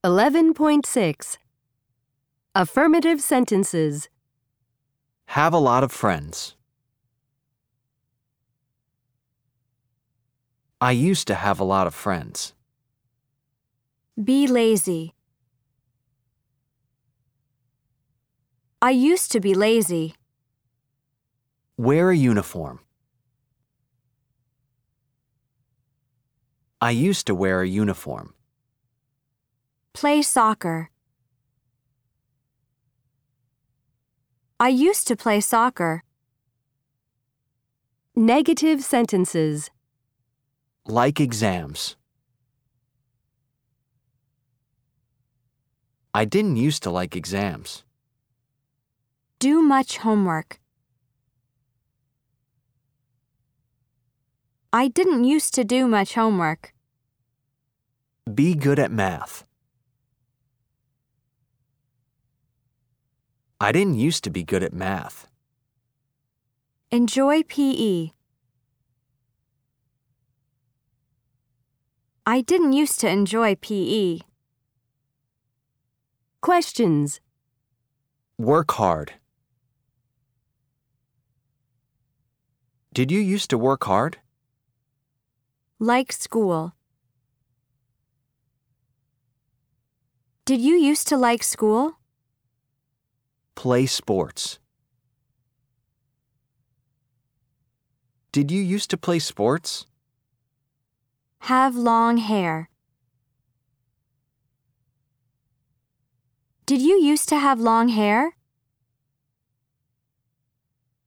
11.6 Affirmative sentences. Have a lot of friends. I used to have a lot of friends. Be lazy. I used to be lazy. Wear a uniform. I used to wear a uniform. Play soccer. I used to play soccer. Negative sentences. Like exams. I didn't used to like exams. Do much homework. I didn't used to do much homework. Be good at math. I didn't used to be good at math. Enjoy PE. I didn't used to enjoy PE. Questions. Work hard. Did you used to work hard? Like school. Did you used to like school? Play sports. Did you used to play sports? Have long hair. Did you used to have long hair?